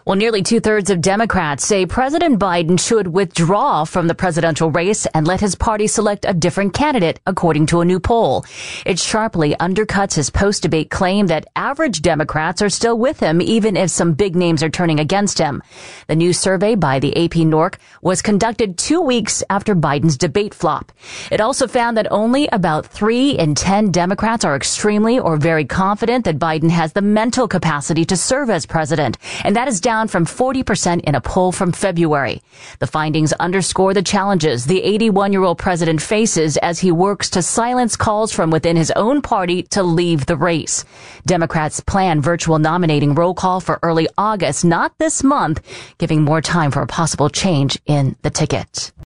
Well, nearly two-thirds of Democrats say President Biden should withdraw from the presidential race and let his party select a different candidate, according to a new poll. It sharply undercuts his post-debate claim that average Democrats are still with him, even if some big names are turning against him. The new survey by the AP NORC was conducted 2 weeks after Biden's debate flop. It also found that only about 3 in 10 Democrats are extremely or very confident that Biden has the mental capacity to serve as president, and that is down from 40% in a poll from February. The findings underscore the challenges the 81-year-old president faces as he works to silence calls from within his own party to leave the race. Democrats plan virtual nominating roll call for early August, not this month, giving more time for a possible change in the ticket.